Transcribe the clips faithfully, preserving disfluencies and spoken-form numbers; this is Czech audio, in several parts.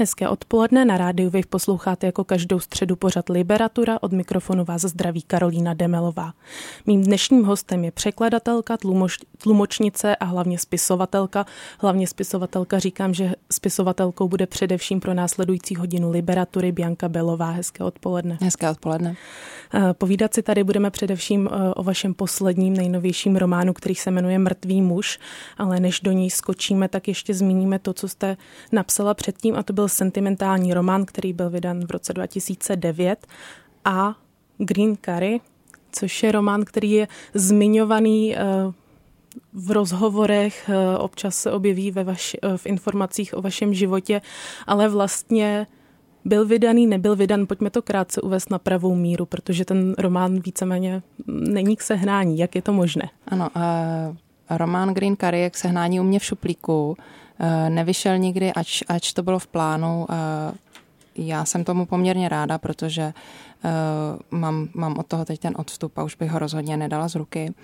Hezké odpoledne, na rádiu vy posloucháte jako každou středu pořad Liberatura, od mikrofonu vás zdraví Karolína Demelová. Mým dnešním hostem je překladatelka, tlumoč, tlumočnice a hlavně spisovatelka. Hlavně spisovatelka, říkám, že spisovatelkou bude především pro následující hodinu Liberatury Bianka Belová. Hezké odpoledne. Hezké odpoledne. Povídat si tady budeme především o vašem posledním nejnovějším románu, který se jmenuje Mrtvý muž, ale než do něj skočíme, tak ještě zmíníme to, co jste napsala předtím, a to byl sentimentální román, který byl vydán v roce dva tisíce devět, a Green Curry, což je román, který je zmiňovaný v rozhovorech, občas se objeví ve vaši, v informacích o vašem životě, ale vlastně byl vydaný, nebyl vydan. Pojďme to krátce uvést na pravou míru, protože ten román víceméně není k sehnání. Jak je to možné? Ano, uh, román Green Curry je k sehnání u mě v šuplíku. Uh, nevyšel nikdy, ač, ač to bylo v plánu. Uh, já jsem tomu poměrně ráda, protože uh, mám, mám od toho teď ten odstup a už bych ho rozhodně nedala z ruky.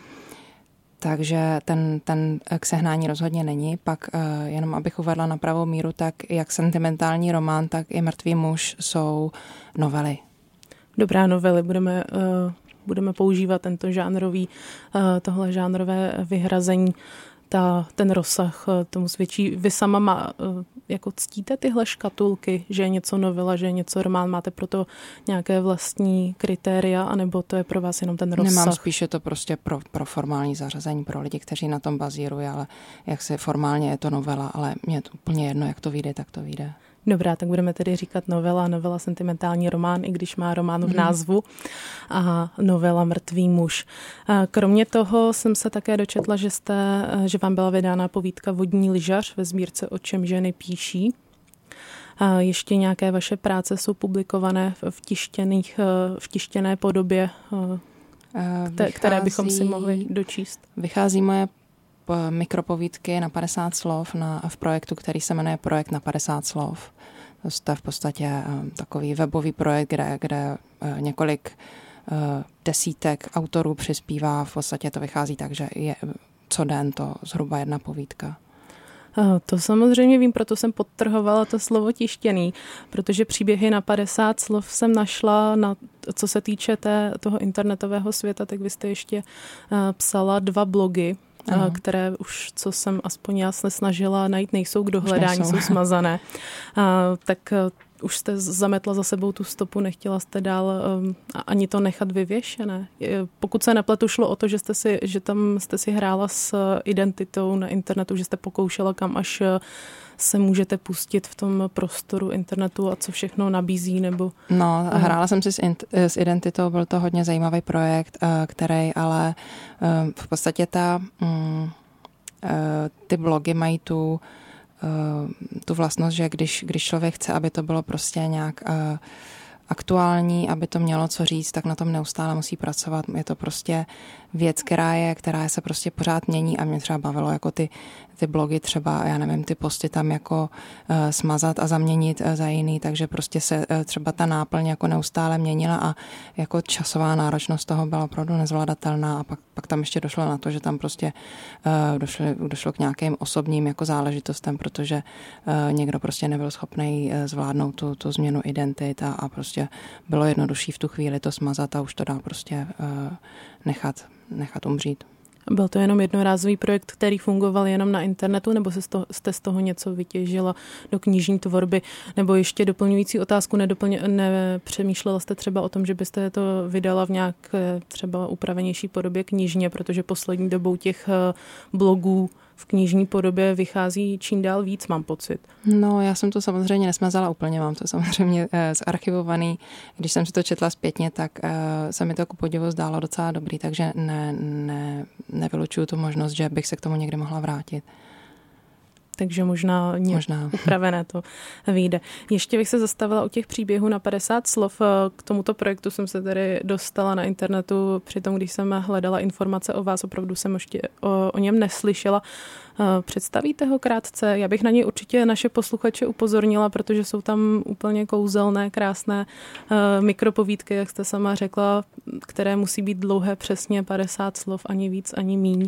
Takže ten, ten k sehnání rozhodně není. Pak uh, jenom abych uvedla na pravou míru, tak jak sentimentální román, tak i Mrtvý muž jsou novely. Dobrá, novely. Budeme, uh, budeme používat tento žánrový, uh, tohle žánrové vyhrazení. Ta, ten rozsah tomu svědčí. Vy sama má, jako ctíte tyhle škatulky, že je něco novela, že je něco román, máte proto nějaké vlastní kritéria, anebo to je pro vás jenom ten rozsah? Nemám, spíše to prostě pro, pro formální zařazení, pro lidi, kteří na tom bazírují, ale jak se formálně je to novela, ale mě je to úplně jedno, jak to vyjde, tak to vyjde. Dobrá, tak budeme tedy říkat novela, novela sentimentální román, i když má román v názvu, a novela Mrtvý muž. Kromě toho jsem se také dočetla, že, jste, že vám byla vydána povídka Vodní lyžař ve sbírce O čem ženy píší. A ještě nějaké vaše práce jsou publikované v, tištěných, v tištěné podobě, vychází, které bychom si mohli dočíst? Vychází moje mikropovídky na padesát slov na, v projektu, který se jmenuje Projekt na padesát slov. To je v podstatě um, takový webový projekt, kde, kde uh, několik uh, desítek autorů přispívá. V podstatě to vychází tak, že je co den to zhruba jedna povídka. To samozřejmě vím, proto jsem podtrhovala to slovo tištěný, protože příběhy na padesát slov jsem našla, na, co se týče té, toho internetového světa, tak vy jste ještě uh, psala dva blogy, Aha. které už, co jsem aspoň já se snažila najít, nejsou k dohledání, jsou smazané. A, tak už jste zametla za sebou tu stopu, nechtěla jste dál um, ani to nechat vyvěšené. Pokud se nepletu, šlo o to, že jste si, že tam jste si hrála s identitou na internetu, že jste pokoušela, kam až se můžete pustit v tom prostoru internetu a co všechno nabízí, nebo... No, hrála jsem si s, int- s identitou, byl to hodně zajímavý projekt, který ale v podstatě ta, ty blogy mají tu, tu vlastnost, že když, když člověk chce, aby to bylo prostě nějak aktuální, aby to mělo co říct, tak na tom neustále musí pracovat. Je to prostě věc, která je, která se prostě pořád mění, a mě třeba bavilo jako ty, ty blogy třeba, já nevím, ty posty tam jako uh, smazat a zaměnit uh, za jiný, takže prostě se uh, třeba ta náplň jako neustále měnila a jako časová náročnost toho byla opravdu nezvladatelná, a pak, pak tam ještě došlo na to, že tam prostě uh, došlo, došlo k nějakým osobním jako záležitostem, protože uh, někdo prostě nebyl schopný uh, zvládnout tu, tu změnu identit a, a prostě bylo jednodušší v tu chvíli to smazat a už to dá prostě uh, nechat, nechat umřít. Byl to jenom jednorázový projekt, který fungoval jenom na internetu, nebo jste z toho něco vytěžila do knižní tvorby? Nebo ještě doplňující otázku, nedoplň, nepřemýšlela jste třeba o tom, že byste to vydala v nějaké třeba upravenější podobě knižně, protože poslední dobou těch blogů v knižní podobě vychází čím dál víc, mám pocit. No, já jsem to samozřejmě nesmazala úplně, mám to samozřejmě eh, zarchivovaný. Když jsem si to četla zpětně, tak eh, se mi to ku podivu zdálo docela dobrý, takže ne, ne, nevylučuju tu možnost, že bych se k tomu někdy mohla vrátit. Takže možná, možná upravené to vyjde. Ještě bych se zastavila u těch příběhů na padesát slov. K tomuto projektu jsem se tady dostala na internetu, přitom když jsem hledala informace o vás, opravdu jsem ještě o, o něm neslyšela. Představíte ho krátce? Já bych na něj určitě naše posluchače upozornila, protože jsou tam úplně kouzelné, krásné mikropovídky, jak jste sama řekla, které musí být dlouhé přesně padesát slov, ani víc, ani míň.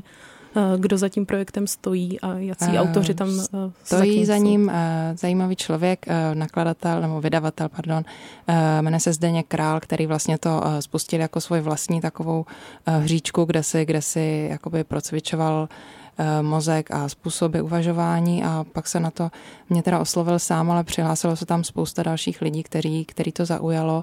kdo za tím projektem stojí a jaký uh, autoři tam uh, stojí za ním uh, zajímavý člověk, uh, nakladatel nebo vydavatel, pardon, uh, jmenuje se Zdeněk Král, který vlastně to uh, spustil jako svůj vlastní takovou uh, hříčku, kde si, kde si jakoby procvičoval mozek a způsoby uvažování a pak se na to mě teda oslovil sám, ale přihlásilo se tam spousta dalších lidí, který, který to zaujalo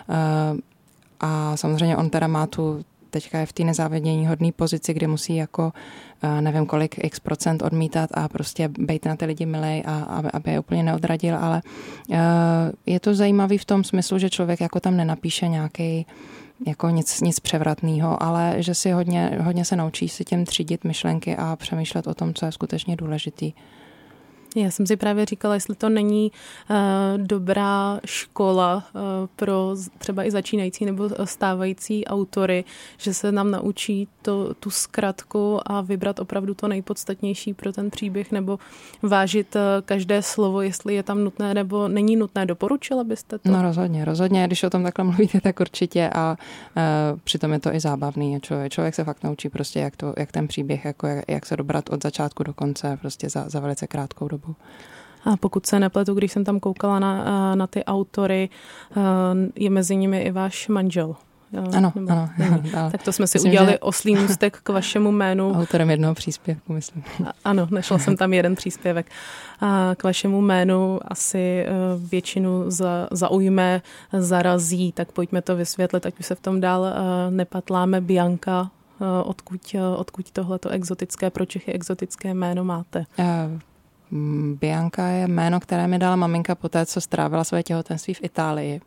a samozřejmě on teda má tu, teďka je v té nezávidění hodný pozici, kde musí jako nevím kolik x procent odmítat a prostě bejt na ty lidi milej a aby, aby je úplně neodradil, ale je to zajímavý v tom smyslu, že člověk jako tam nenapíše nějaký jako nic, nic převratného, ale že si hodně, hodně se naučí si tím třídit myšlenky a přemýšlet o tom, co je skutečně důležitý. Já jsem si právě říkala, jestli to není uh, dobrá škola uh, pro třeba i začínající nebo stávající autory, že se nám naučí to, tu zkratku a vybrat opravdu to nejpodstatnější pro ten příběh nebo vážit uh, každé slovo, jestli je tam nutné nebo není nutné. Doporučila byste to? No rozhodně, rozhodně. Když o tom takhle mluvíte, tak určitě a uh, přitom je to i zábavný. Člověk, člověk se fakt naučí prostě, jak, to, jak ten příběh, jako jak, jak se dobrat od začátku do konce prostě za, za velice krátkou dobu. A pokud se nepletu, když jsem tam koukala na, na ty autory, je mezi nimi i váš manžel. Ano, Nebo, ano. ano. Tak to jsme si myslím, udělali že... oslý můstek k vašemu jménu. Autorem jednoho příspěvku, myslím. Ano, našla jsem tam jeden příspěvek. A k vašemu jménu asi většinu za, zaujme, zarazí, tak pojďme to vysvětlit, ať už se v tom dál nepatláme. Bianka, odkud, odkud tohleto exotické, pro Čechy exotické jméno máte? Uh... Bianka je jméno, které mi dala maminka po té, co strávila své těhotenství v Itálii.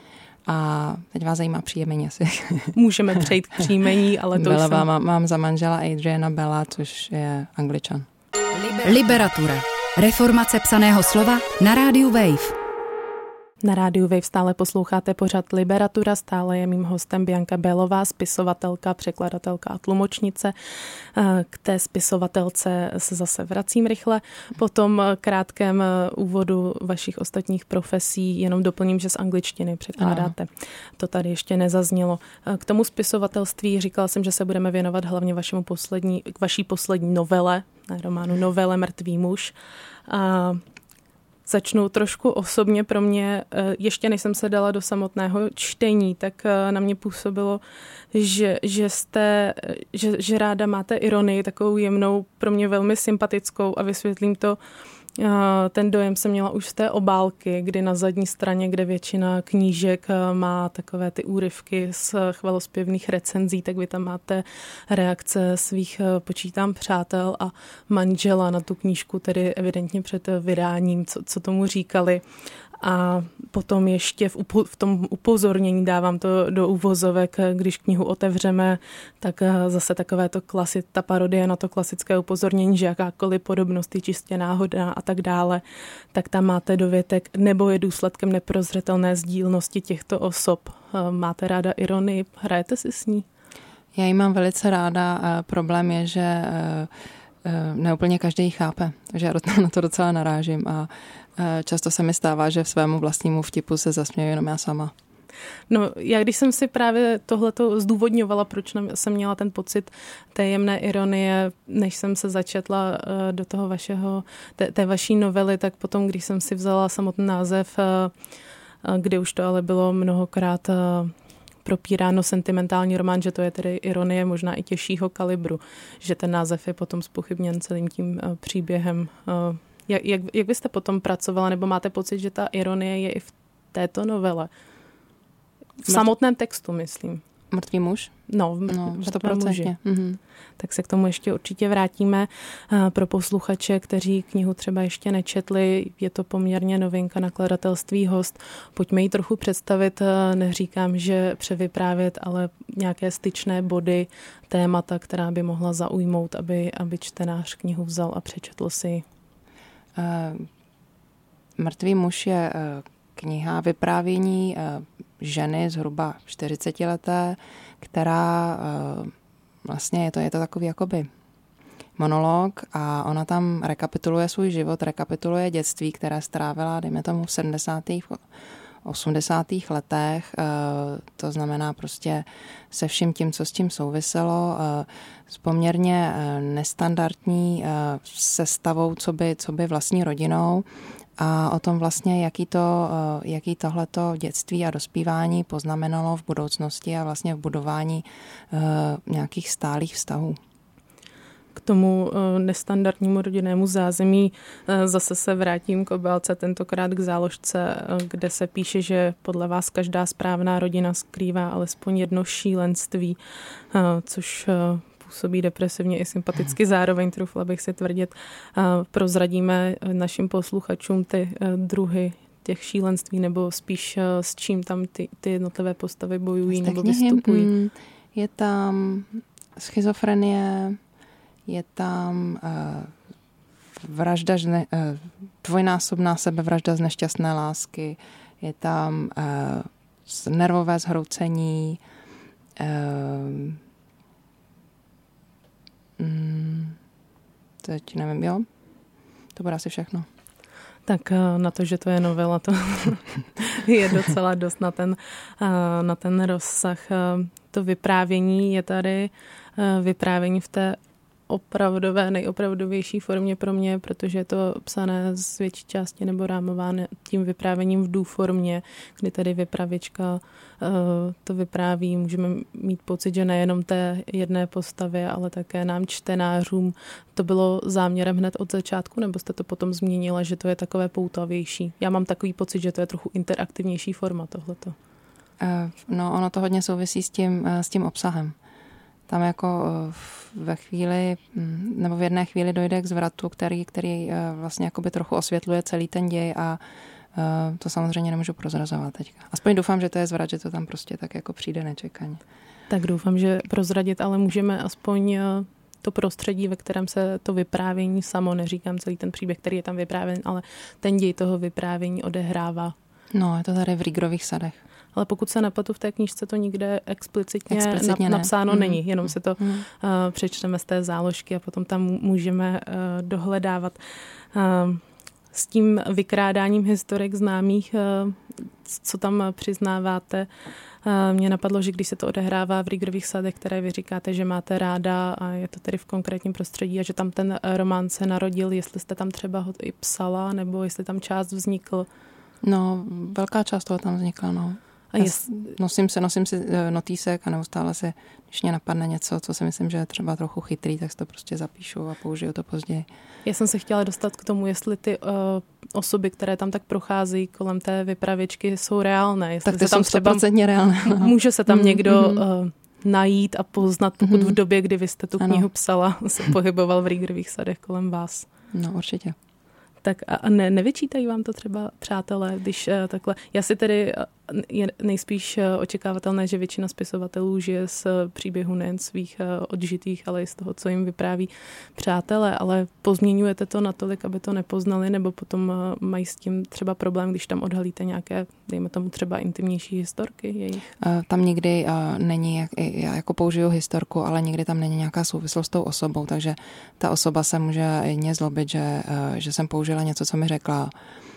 A teď vás zajímá příjmení asi. Můžeme přejít k příjmení, ale to Belová, jsem... mám, mám za manžela Adriana Bella, což je Angličan. Liberatura. Reformace psaného slova na rádiu Wave. Na rádiu Wave stále posloucháte pořad Liberatura, stále je mým hostem Bianka Bellová, spisovatelka, překladatelka a tlumočnice. K té spisovatelce se zase vracím rychle. Po tom krátkém úvodu vašich ostatních profesí jenom doplním, že z angličtiny překládáte. Aha. To tady ještě nezaznělo. K tomu spisovatelství říkala jsem, že se budeme věnovat hlavně vašemu poslední, k vaší poslední novele, ne románu, novele Mrtvý muž. A začnu trošku osobně pro mě, ještě než jsem se dala do samotného čtení, tak na mě působilo, že, že jste, že, že ráda máte ironii, takovou jemnou, pro mě velmi sympatickou a vysvětlím to. Ten dojem jsem měla už z té obálky, kdy na zadní straně, kde většina knížek má takové ty úryvky z chvalospěvných recenzí, tak vy tam máte reakce svých, počítám, přátel a manžela na tu knížku, tedy evidentně před vydáním, co, co tomu říkali. A potom ještě v, upo- v tom upozornění, dávám to do uvozovek, když knihu otevřeme, tak zase takové to klasi- ta parodie na to klasické upozornění, že jakákoliv podobnost je čistě náhodná a tak dále, tak tam máte dovětek, nebo je důsledkem neprozřetelné sdílnosti těchto osob. Máte ráda ironii? Hrajete si s ní? Já ji mám velice ráda. Problém je, že neúplně každý ji chápe, takže já na to docela narážím a často se mi stává, že v svému vlastnímu vtipu se zasměju jenom já sama. No, já když jsem si právě tohleto zdůvodňovala, proč jsem měla ten pocit té jemné ironie, než jsem se začetla do toho vašeho, té, té vaší novely, tak potom, když jsem si vzala samotný název, kde už to ale bylo mnohokrát propíráno sentimentální román, že to je tedy ironie možná i těžšího kalibru, že ten název je potom zpochybněn celým tím příběhem. Jak, jak, jak byste potom pracovala, nebo máte pocit, že ta ironie je i v této novele? V samotném textu, myslím. Mrtvý muž? No, v no, sto procent. Mm-hmm. Tak se k tomu ještě určitě vrátíme. Pro posluchače, kteří knihu třeba ještě nečetli, je to poměrně novinka nakladatelství Host. Pojďme ji trochu představit. Neříkám, že převyprávět, ale nějaké styčné body, témata, která by mohla zaujmout, aby, aby čtenář knihu vzal a přečetl si ji. Uh, Mrtvý muž je uh, kniha vyprávění uh, ženy zhruba čtyřicetileté, která uh, vlastně je to, je to takový jakoby monolog a ona tam rekapituluje svůj život, rekapituluje dětství, které strávila, dejme tomu v sedmdesátých osmdesátých letech, to znamená prostě se vším tím, co s tím souviselo, s poměrně nestandardní sestavou, co by, co by vlastní rodinou a o tom vlastně, jaký, to, jaký tohleto dětství a dospívání poznamenalo v budoucnosti a vlastně v budování nějakých stálých vztahů. K tomu nestandardnímu rodinnému zázemí zase se vrátím k obálce, tentokrát k záložce, kde se píše, že podle vás každá správná rodina skrývá alespoň jedno šílenství, což působí depresivně i sympaticky. Zároveň, trufla bych si tvrdit, prozradíme našim posluchačům ty druhy těch šílenství, nebo spíš s čím tam ty, ty jednotlivé postavy bojují nebo vystupují. Je tam schizofrenie, je tam uh, vražda, žne, uh, dvojnásobná sebevražda z nešťastné lásky, je tam uh, nervové zhroucení, uh, mm, teď nevím, jo? To bude asi všechno. Tak na to, že to je novela, to je docela dost na ten, na ten rozsah. To vyprávění je tady vyprávění v té opravdové, nejopravdovější formě pro mě, protože je to psané z větší části nebo rámováno tím vyprávěním v důformě, kdy tady vypravěčka to vypráví. Můžeme mít pocit, že nejenom té jedné postavě, ale také nám čtenářům. To bylo záměrem hned od začátku, nebo jste to potom změnila, že to je takové poutavější? Já mám takový pocit, že to je trochu interaktivnější forma tohleto. No, ono to hodně souvisí s tím, s tím obsahem. Tam jako ve chvíli, nebo v jedné chvíli dojde k zvratu, který, který vlastně jakoby trochu osvětluje celý ten děj a to samozřejmě nemůžu prozrazovat teďka. Aspoň doufám, že to je zvrat, že to tam prostě tak jako přijde nečekaně. Tak doufám, že prozradit, ale můžeme aspoň to prostředí, ve kterém se to vyprávění samo, neříkám celý ten příběh, který je tam vyprávěn, ale ten děj toho vyprávění odehrává. No, je to tady v Rígerových sadech. Ale pokud se nepletu, v té knížce to nikde explicitně, explicitně na, napsáno ne. není, jenom si to mm. uh, přečteme z té záložky a potom tam můžeme uh, dohledávat. Uh, s tím vykrádáním historik známých, uh, co tam přiznáváte, uh, mě napadlo, že když se to odehrává v Rígerových sadech, které vy říkáte, že máte ráda a je to tedy v konkrétním prostředí a že tam ten román se narodil, jestli jste tam třeba ho i psala, nebo jestli tam část vznikl. No, velká část toho tam vznikla, no. A jest... nosím, si, nosím si notýsek a neustále si, když mě napadne něco, co si myslím, že je třeba trochu chytrý, tak si to prostě zapíšu a použiju to později. Já jsem se chtěla dostat k tomu, jestli ty uh, osoby, které tam tak procházejí kolem té vypravěčky, jsou reálné. Jestli tak ty se tam jsou sto procent reálné. No. Může se tam mm, někdo mm. Uh, najít a poznat, pokud mm. v době, kdy vy jste tu ano. knihu psala, se pohyboval v Rígerových sadech kolem vás. No, určitě. Tak a ne, nevyčítají vám to třeba přátelé, když uh, takhle... Já si tedy uh, je nejspíš uh, očekávatelné, že většina spisovatelů žije z uh, příběhu nejen svých uh, odžitých, ale i z toho, co jim vypráví přátelé, ale pozměňujete to natolik, aby to nepoznali, nebo potom uh, mají s tím třeba problém, když tam odhalíte nějaké, dejme tomu třeba intimnější historky jejich? Uh, tam nikdy uh, není, jak, já jako použiju historku, ale nikdy tam není nějaká souvislost s tou osobou, takže ta osoba se může jedně zlobit, že, uh, že jsem použila něco, co mi řekla,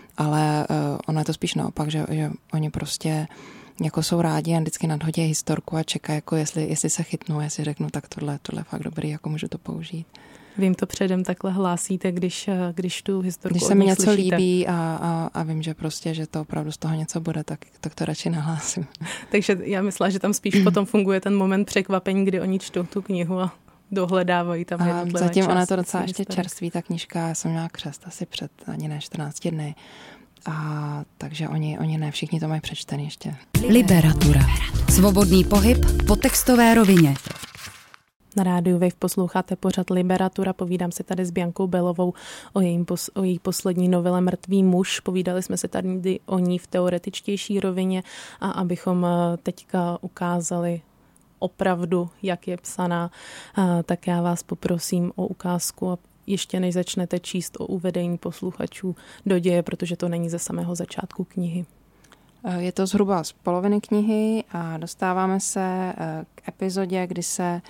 ale uh, ono je to spíš naopak, že, že oni prostě jako jsou rádi a vždycky nadhodí historku a čekají, jako jestli, jestli se chytnou, jestli řeknu, tak tohle, tohle je fakt dobrý, jako můžu to použít. Vy jim to předem takhle hlásíte, když, když tu historku Když se mi něco slyšíte. líbí a, a, a vím, že prostě, že to opravdu z toho něco bude, tak, tak to radši nahlásím. Takže já myslela, že tam spíš potom funguje ten moment překvapení, kdy oni čtou tu knihu a dohledávají tam jednotlivé Zatím části. Ona je to docela ještě čerstvý, ta knížka, já jsem měla křest asi před ani ne čtrnácti dny. A takže oni, oni ne, všichni to mají přečtený ještě. Liberatura. Svobodný pohyb po textové rovině. Na rádiu Wave posloucháte pořad Liberatura. Povídám si tady s Biankou Belovou o, jejím pos, o její poslední novele Mrtvý muž. Povídali jsme si tady o ní v teoretičtější rovině a abychom teďka ukázali opravdu, jak je psaná, tak já vás poprosím o ukázku a ještě než začnete číst, o uvedení posluchačů do děje, protože to není ze samého začátku knihy. Je to zhruba z poloviny knihy a dostáváme se k epizodě, kdy se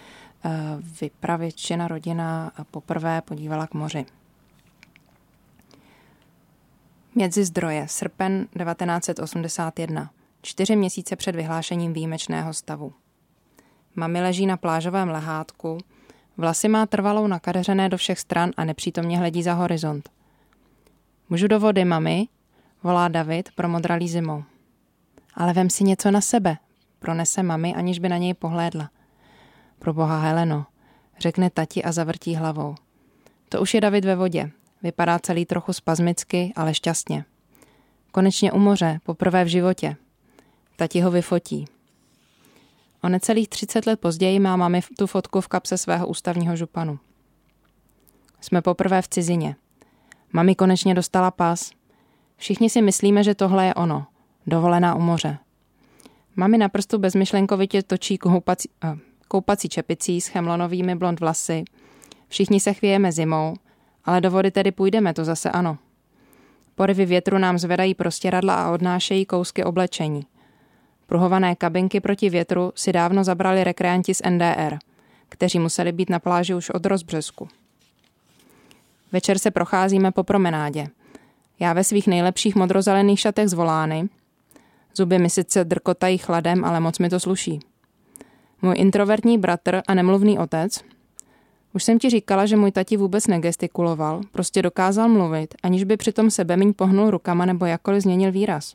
vypravěčina rodina poprvé podívala k moři. Mědzizdroje, srpen devatenáct set osmdesát jedna. Čtyři měsíce před vyhlášením výjimečného stavu. Mami leží na plážovém lehátku, vlasy má trvalou nakadeřené do všech stran a nepřítomně hledí za horizont. Můžu do vody, mami? Volá David, promodralý zimou. Ale vem si něco na sebe, pronese mami, aniž by na něj pohlédla. Proboha, Heleno, řekne tati a zavrtí hlavou. To už je David ve vodě. Vypadá celý trochu spazmicky, ale šťastně. Konečně u moře, poprvé v životě. Tati ho vyfotí. O necelých třicet let později má mami tu fotku v kapse svého ústavního županu. Jsme poprvé v cizině. Mami konečně dostala pas. Všichni si myslíme, že tohle je ono. Dovolená u moře. Mami na prstu bezmyšlenkovitě točí koupací, uh, koupací čepicí s chemlonovými blond vlasy. Všichni se chvějeme zimou, ale do vody tedy půjdeme, to zase ano. Porivy větru nám zvedají prostěradla a odnášejí kousky oblečení. Pruhované kabinky proti větru si dávno zabrali rekreanti z N D R, kteří museli být na pláži už od rozbřesku. Večer se procházíme po promenádě. Já ve svých nejlepších modrozelených šatech z volány. Zuby mi sice drkotají chladem, ale moc mi to sluší. Můj introvertní bratr a nemluvný otec. Už jsem ti říkala, že můj tati vůbec negestikuloval, prostě dokázal mluvit, aniž by přitom sebemiň pohnul rukama nebo jakkoliv změnil výraz.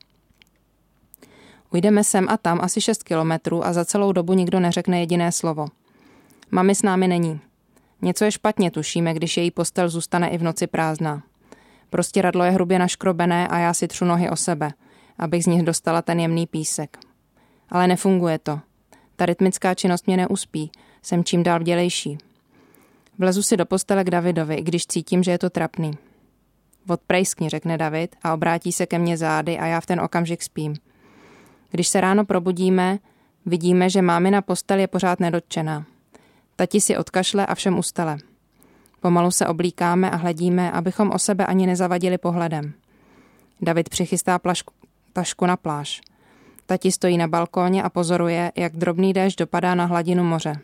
Ujdeme sem a tam asi šest kilometrů a za celou dobu nikdo neřekne jediné slovo. Mami s námi není. Něco je špatně, tušíme, když její postel zůstane i v noci prázdná. Prostě radlo je hrubě naškrobené a já si třu nohy o sebe, abych z nich dostala ten jemný písek. Ale nefunguje to. Ta rytmická činnost mě neuspí, jsem čím dál vdělejší. Vlezu si do postele k Davidovi, i když cítím, že je to trapný. Odprejskni, řekne David a obrátí se ke mně zády a já v ten okamžik spím. Když se ráno probudíme, vidíme, že mámina postel je pořád nedotčená. Tati si odkašle a všem ustale. Pomalu se oblíkáme a hledíme, abychom o sebe ani nezavadili pohledem. David přichystá plašku, tašku na pláž. Tati stojí na balkóně a pozoruje, jak drobný déšť dopadá na hladinu moře.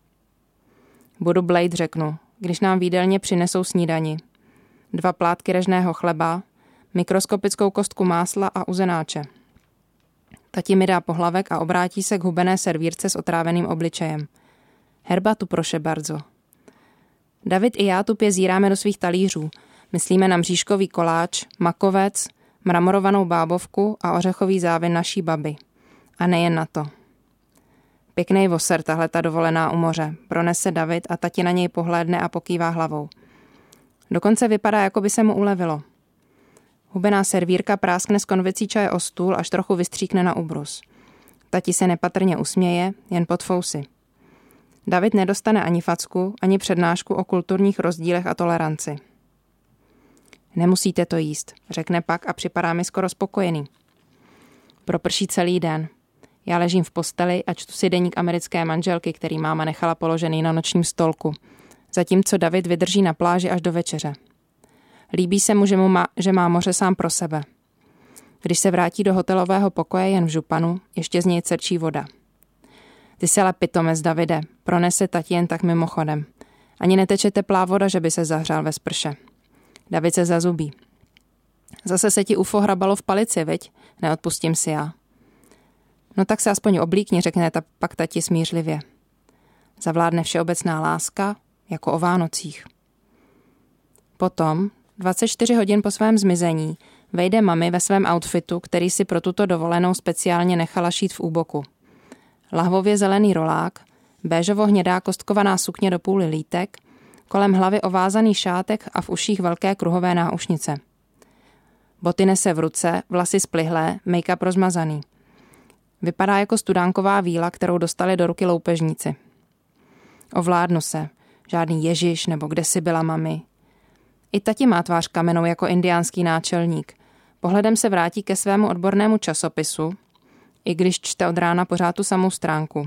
Budu Blade, řeknu, když nám v jídelně přinesou snídani. Dva plátky režného chleba, mikroskopickou kostku másla a uzenáče. Tati mi dá pohlavek a obrátí se k hubené servírce s otráveným obličejem. Herbatu, proše bardzo. David i já tupě zíráme do svých talířů. Myslíme na mřížkový koláč, makovec, mramorovanou bábovku a ořechový závin naší baby. A nejen na to. Pěknej voser, tahle ta dovolená u moře, pronese David a tati na něj pohlédne a pokývá hlavou. Dokonce vypadá, jako by se mu ulevilo. Hubená servírka práskne z konvicí čaje o stůl, až trochu vystříkne na ubrus. Tati se nepatrně usměje, jen pod fousy. David nedostane ani facku, ani přednášku o kulturních rozdílech a toleranci. Nemusíte to jíst, řekne pak a připadá mi skoro spokojený. Proprší celý den. Já ležím v posteli a čtu si deník americké manželky, který máma nechala položený na nočním stolku, zatímco David vydrží na pláži až do večeře. Líbí se mu, že, mu má, že má moře sám pro sebe. Když se vrátí do hotelového pokoje jen v županu, ještě z něj cerčí voda. Ty se ale pitomec, Davide, pronese tati jen tak mimochodem. Ani neteče teplá voda, že by se zahřál ve sprše. David se zazubí. Zase se ti ufo hrabalo v palici, viď? Neodpustím si já. No tak se aspoň oblíkni, řekne ta, pak tati smířlivě. Zavládne všeobecná láska, jako o Vánocích. Potom, dvacet čtyři hodin po svém zmizení, vejde mami ve svém outfitu, který si pro tuto dovolenou speciálně nechala šít v úboku. Lahvově zelený rolák, béžovo-hnědá kostkovaná sukně do půly lítek, kolem hlavy ovázaný šátek a v uších velké kruhové náušnice. Boty nese v ruce, vlasy splihlé, make-up rozmazaný. Vypadá jako studánková víla, kterou dostali do ruky loupežníci. Ovládnu se. Žádný Ježiš nebo kde si byla mami. I tati má tvář kamenou jako indiánský náčelník. Pohledem se vrátí ke svému odbornému časopisu, i když čte od rána pořád tu samou stránku.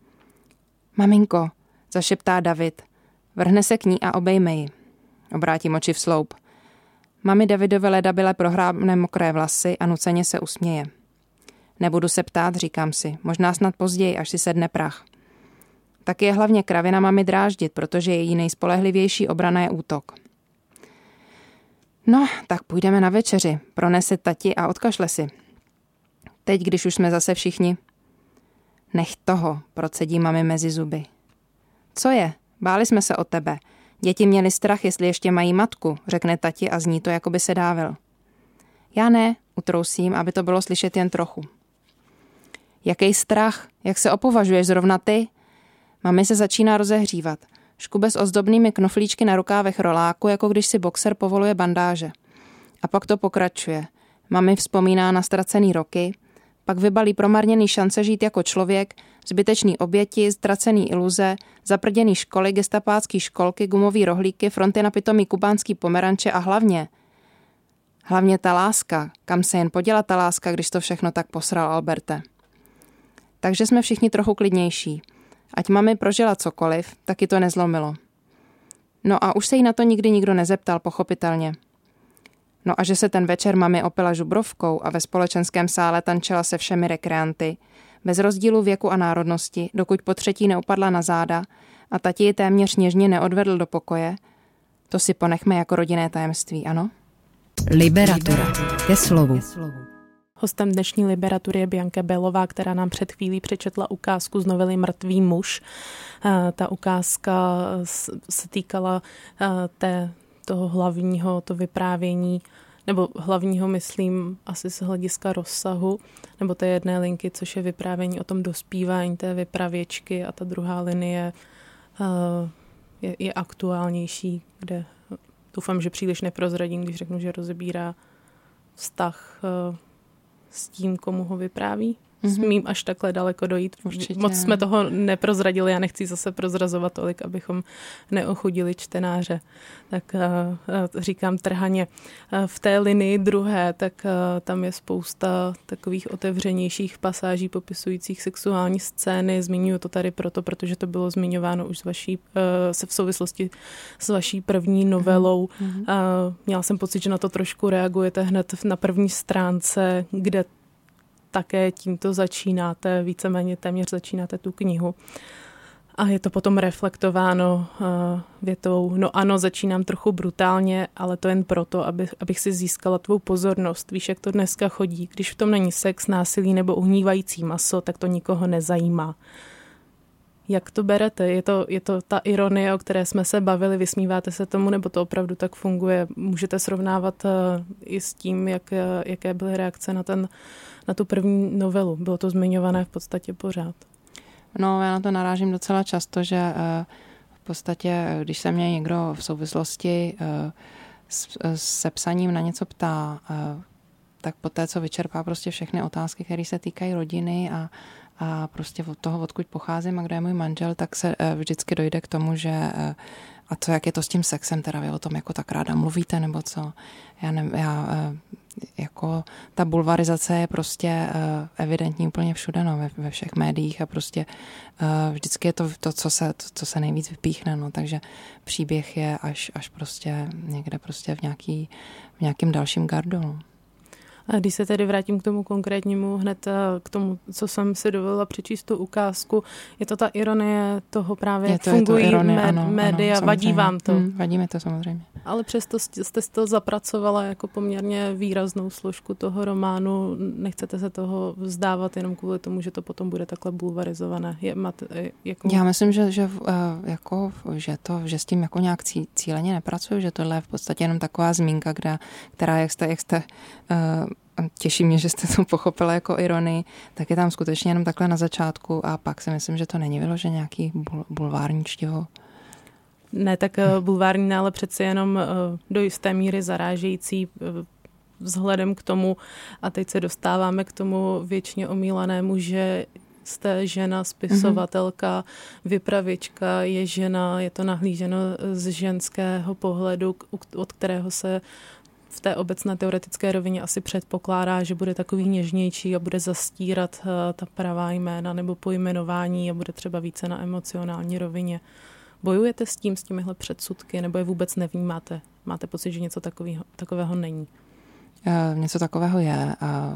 Maminko, zašeptá David. Vrhne se k ní a obejme ji. Obrátím oči v sloup. Mami Davidovy ledabyle prohrábne mokré vlasy a nuceně se usměje. Nebudu se ptát, říkám si, možná snad později, až si sedne prach. Taky je hlavně kravina mami dráždit, protože její nejspolehlivější obrana je útok. No, tak půjdeme na večeři, pronese tati a odkašle si. Teď, když už jsme zase všichni. Nech toho, procedí mami mezi zuby. Co je? Báli jsme se o tebe. Děti měli strach, jestli ještě mají matku, řekne tati a zní to, jako by se dávil. Já ne, utrousím, aby to bylo slyšet jen trochu. Jaký strach? Jak se opovažuješ zrovna ty? Mami se začíná rozehřívat. Škube s ozdobnými knoflíčky na rukávech roláku, jako když si boxer povoluje bandáže. A pak to pokračuje. Mami vzpomíná na ztracený roky, pak vybalí promarněný šance žít jako člověk, zbytečný oběti, ztracený iluze, zaprděný školy, gestapácký školky, gumový rohlíky, fronty na pitomý kubánský pomeranče a hlavně, hlavně ta láska, kam se jen poděla ta láska, když to všechno tak posral Alberte. Takže jsme všichni trochu klidnější. Ať mami prožila cokoliv, taky to nezlomilo. No a už se jí na to nikdy nikdo nezeptal, pochopitelně. No a že se ten večer mami opila žubrovkou a ve společenském sále tančila se všemi rekreanty, bez rozdílu věku a národnosti, dokud po třetí neupadla na záda a tati ji téměř něžně neodvedl do pokoje, to si ponechme jako rodinné tajemství, ano? Liberatura. Ke slovu. Hostem dnešní Liberatury je Bianka Belová, která nám před chvílí přečetla ukázku z novely Mrtvý muž. Ta ukázka se týkala té, toho hlavního, to vyprávění, nebo hlavního, myslím, asi z hlediska rozsahu, nebo té jedné linky, což je vyprávění o tom dospívání té vypravěčky, a ta druhá linie je, je aktuálnější, kde doufám, že příliš neprozradím, když řeknu, že rozebírá vztah s tím, komu ho vypráví. Mm-hmm. Smím až takhle daleko dojít. Určitě. Moc jsme toho neprozradili, já nechci zase prozrazovat tolik, abychom neochudili čtenáře. Tak uh, říkám trhaně. Uh, v té linii druhé, tak uh, tam je spousta takových otevřenějších pasáží popisujících sexuální scény. Zmiňuji to tady proto, protože to bylo zmiňováno už z vaší, uh, se v souvislosti s vaší první novelou. Mm-hmm. Uh, měla jsem pocit, že na to trošku reagujete hned na první stránce, kde také tímto začínáte, víceméně téměř začínáte tu knihu. A je to potom reflektováno uh, větou, no ano, začínám trochu brutálně, ale to jen proto, aby, abych si získala tvou pozornost. Víš, jak to dneska chodí. Když v tom není sex, násilí nebo uhnívající maso, tak to nikoho nezajímá. Jak to berete? Je to, je to ta ironie, o které jsme se bavili, vysmíváte se tomu, nebo to opravdu tak funguje? Můžete srovnávat uh, i s tím, jak, jaké byly reakce na, ten, na tu první novelu. Bylo to zmiňované v podstatě pořád. No, já na to narážím docela často, že uh, v podstatě, když se mě někdo v souvislosti uh, s, se psaním na něco ptá, uh, tak poté, co vyčerpá prostě všechny otázky, které se týkají rodiny a a prostě od toho, odkud pocházím a kdo je můj manžel, tak se vždycky dojde k tomu, že a co, jak je to s tím sexem, teda vy o tom jako tak ráda mluvíte, nebo co? Já, ne, já jako ta bulvarizace je prostě evidentní úplně všude, no, ve, ve všech médiích a prostě vždycky je to to, co se, to, co se nejvíc vypíchne, no, takže příběh je až, až prostě někde prostě v, nějaký, v nějakým dalším gardu, no. A když se tedy vrátím k tomu konkrétnímu, hned k tomu, co jsem si dovolila přečíst tu ukázku, je to ta ironie toho právě, jak fungují ironie, média, ano, média, ano, vadí vám to? Hmm, vadí mi to samozřejmě. Ale přesto jste to zapracovala jako poměrně výraznou složku toho románu. Nechcete se toho vzdávat jenom kvůli tomu, že to potom bude takhle bulvarizované? Je, máte, jako... Já myslím, že, že, jako, že, to, že s tím jako nějak cíleně nepracuju, že tohle je v podstatě jenom taková zmínka, která, která jak jste, jak jste uh, těší mě, že jste to pochopila jako ironii, tak je tam skutečně jenom takhle na začátku a pak si myslím, že to není vyloženě nějaký bul, bulvární čtivo. Ne, tak bulvární, ale přeci jenom do jisté míry zarážející vzhledem k tomu, a teď se dostáváme k tomu věčně omílanému, že jste žena, spisovatelka, vypravěčka, je žena, je to nahlíženo z ženského pohledu, od kterého se v té obecné teoretické rovině asi předpokládá, že bude takový něžnější a bude zastírat ta pravá jména nebo pojmenování a bude třeba více na emocionální rovině. Bojujete s tím, s těmihle předsudky, nebo je vůbec nevnímáte? Máte pocit, že něco takového, takového není? Uh, něco takového je. Uh,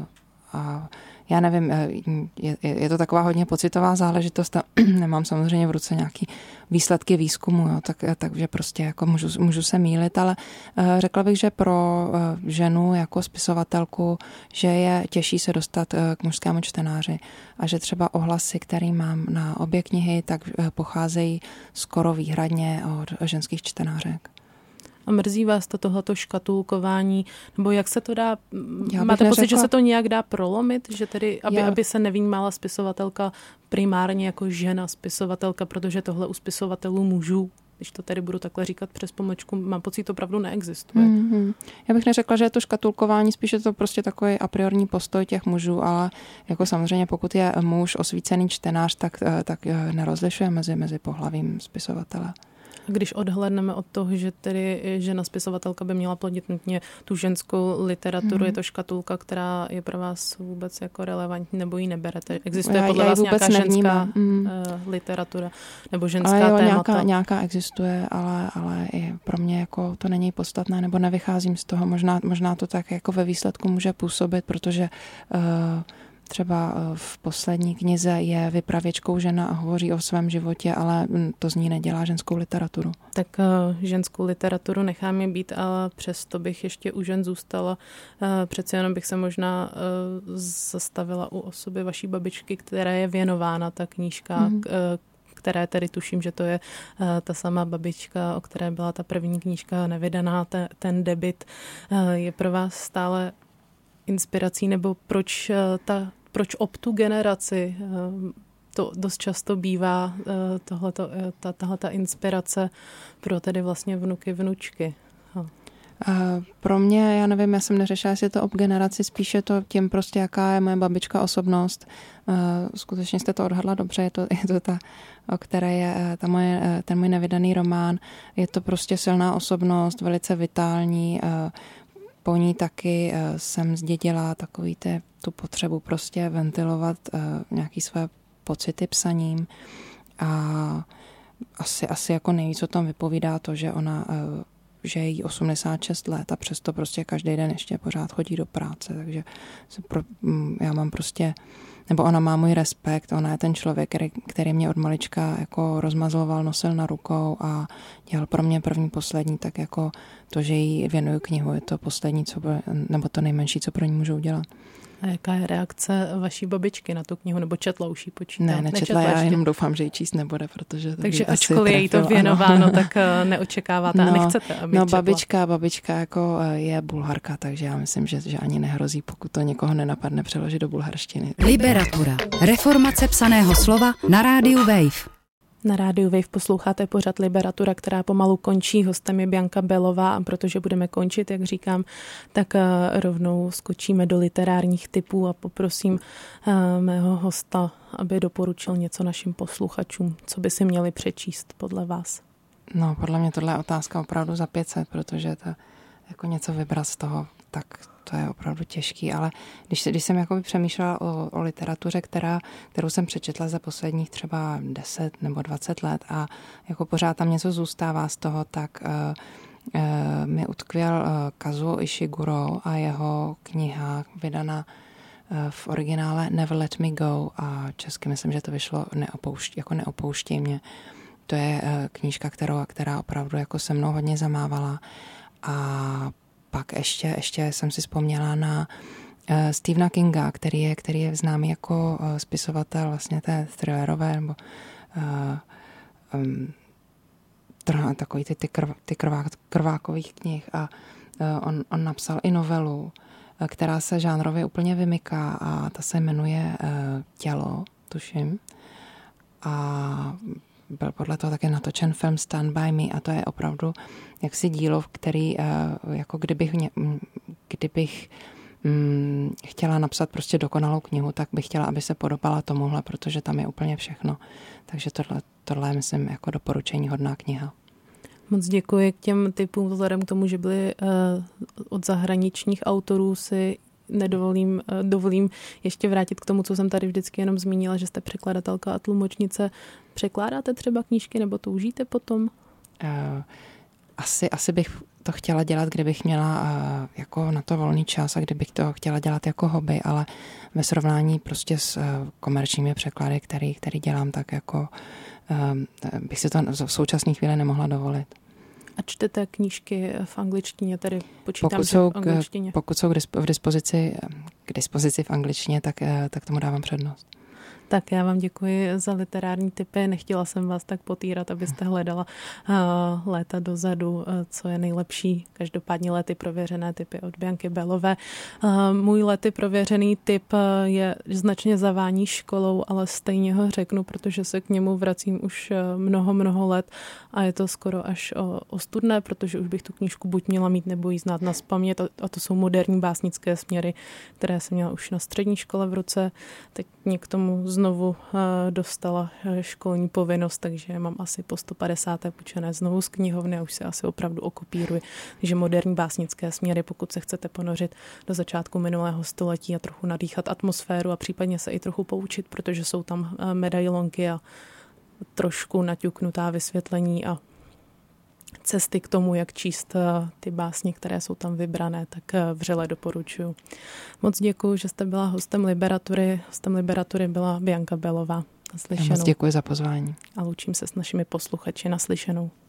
a já nevím, je, je to taková hodně pocitová záležitost a nemám samozřejmě v ruce nějaký výsledky výzkumu, jo, tak, takže prostě jako můžu, můžu se mýlit, ale řekla bych, že pro ženu jako spisovatelku, že je těžší se dostat k mužskému čtenáři a že třeba ohlasy, který mám na obě knihy, tak pocházejí skoro výhradně od ženských čtenářek. A mrzí vás to tohleto škatulkování, nebo jak se to dá, Já máte pocit, neřekla... že se to nějak dá prolomit, že tedy, aby, Já... aby se nevnímala spisovatelka primárně jako žena spisovatelka, protože tohle u spisovatelů mužů, když to tady budu takhle říkat přes pomlčku, mám pocit, to opravdu neexistuje. Mm-hmm. Já bych neřekla, že je to škatulkování, spíš je to prostě takový a priorní postoj těch mužů, ale jako samozřejmě pokud je muž osvícený čtenář, tak, tak nerozlišuje mezi, mezi pohlavím spisovatele. A když odhlédneme od toho, že tedy žena spisovatelka by měla plodit nutně tu ženskou literaturu, mm. je to škatulka, která je pro vás vůbec jako relevantní, nebo ji neberete? Existuje já, podle já vás nějaká ženská mm. uh, literatura nebo ženská ale jo, témata? Nějaká, nějaká existuje, ale, ale i pro mě jako to není podstatné, nebo nevycházím z toho. Možná, možná to tak jako ve výsledku může působit, protože uh, třeba v poslední knize je vypravěčkou žena a hovoří o svém životě, ale to z ní nedělá ženskou literaturu. Tak uh, ženskou literaturu necháme být, ale přesto bych ještě u žen zůstala. Uh, přeci jenom bych se možná uh, zastavila u osoby vaší babičky, které je věnována ta knížka, mm. uh, které tedy tuším, že to je uh, ta sama babička, o které byla ta první knížka nevydaná, te, ten debut. Uh, je pro vás stále inspirací, nebo proč uh, ta proč ob tu generaci to dost často bývá tohleto, ta, tahleta inspirace pro tedy vlastně vnuky, vnučky? Ha. Pro mě, já nevím, já jsem neřešila, jestli je to ob generaci, spíše to tím prostě, jaká je moje babička osobnost. Skutečně jste to odhadla dobře, je to, je to ta, o které je ta moje, ten můj nevydaný román. Je to prostě silná osobnost, velice vitální. Po ní taky jsem zdědila takový ty, tu potřebu prostě ventilovat nějaký své pocity psaním a asi, asi jako nejvíc o tom vypovídá to, že ona, že je jí osmdesát šest let a přesto prostě každý den ještě pořád chodí do práce, takže se pro, já mám prostě, nebo ona má můj respekt, ona je ten člověk, který, který mě od malička jako rozmazloval, nosil na rukou a dělal pro mě první, poslední, tak jako to, že jí věnuju knihu, je to poslední, co bude, nebo to nejmenší, co pro ní můžu udělat. A jaká je reakce vaší babičky na tu knihu, nebo četla už ji počítá? Ne, nečetla, nečetla já ještě. Jenom doufám, že ji číst nebude, protože to takže ačkoliv je jí to věnováno, ano. Tak neočekáváte no, a nechcete, aby No četla. babička, babička jako je Bulharka, takže já myslím, že, že ani nehrozí, pokud to někoho nenapadne přeložit do bulharštiny. Liberatura. Reformace psaného slova na rádiu Wave. Na rádiu Wave posloucháte pořad Liberatura, která pomalu končí. Hostem je Bianka Belová a protože budeme končit, jak říkám, tak rovnou skočíme do literárních tipů a poprosím mého hosta, aby doporučil něco našim posluchačům, co by si měli přečíst podle vás. No, podle mě tohle je otázka opravdu za pět set, protože to jako něco vybrat z toho, tak to je opravdu těžký, ale když, když jsem jakoby přemýšlela o, o literatuře, která, kterou jsem přečetla za posledních třeba deset nebo dvacet let a jako pořád tam něco zůstává z toho, tak uh, uh, mi utkvěl uh, Kazuo Ishiguro a jeho kniha vydaná uh, v originále Never Let Me Go a česky myslím, že to vyšlo neopoušť, jako Neopouštěj mě. To je uh, knížka, kterou, která opravdu jako se mnou hodně zamávala a pak ještě, ještě jsem si vzpomněla na uh, Stephena Kinga, který je, který je známý jako uh, spisovatel vlastně té thrillerové nebo uh, um, trh, takový ty, ty, krv, ty krvák, krvákových knih a uh, on, on napsal i novelu, uh, která se žánrově úplně vymyká a ta se jmenuje uh, Tělo, tuším. A byl podle toho také natočen film Stand By Me a to je opravdu jaksi dílo, který jako kdybych, kdybych mm, chtěla napsat prostě dokonalou knihu, tak bych chtěla, aby se podobala tomuhle, protože tam je úplně všechno. Takže tohle, tohle je, myslím, jako doporučení hodná kniha. Moc děkuji k těm typům, vzhledem k tomu, že byly uh, od zahraničních autorů, si nedovolím, uh, dovolím ještě vrátit k tomu, co jsem tady vždycky jenom zmínila, že jste překladatelka a tlumočnice. Překládáte třeba knížky nebo toužíte potom? Uh, asi, asi bych to chtěla dělat, kdybych měla jako na to volný čas a kdybych to chtěla dělat jako hobby, ale ve srovnání prostě s komerčními překlady, který, který dělám, tak jako bych si to v současné chvíli nemohla dovolit. A čtete knížky v angličtině, tedy počítám, pokud jsou, v angličtině? Pokud jsou k dispozici, k dispozici v angličtině, tak, tak tomu dávám přednost. Tak já vám děkuji za literární tipy. Nechtěla jsem vás tak potýrat, abyste hledala uh, léta dozadu, uh, co je nejlepší. Každopádně lety prověřené tipy od Bianky Belové. Uh, můj lety prověřený tip uh, je značně zavání školou, ale stejně ho řeknu, protože se k němu vracím už uh, mnoho, mnoho let a je to skoro až uh, ostudné, protože už bych tu knížku buď měla mít nebo jí znát nazpamět a, a to jsou moderní básnické směry, které jsem měla už na střední škole v ruce. Teď mě k tomu znovu dostala školní povinnost, takže mám asi po sto padesát půjčené znovu z knihovny a už se asi opravdu okopíruji. Takže moderní básnické směry, pokud se chcete ponořit do začátku minulého století a trochu nadýchat atmosféru a případně se i trochu poučit, protože jsou tam medailonky a trošku naťuknutá vysvětlení a cesty k tomu, jak číst ty básně, které jsou tam vybrané, tak vřele doporučuji. Moc děkuji, že jste byla hostem Literatury. Hostem Literatury byla Bianka Belová. Naslyšenou. Já moc děkuji za pozvání. A loučím se s našimi posluchači. Naslyšenou.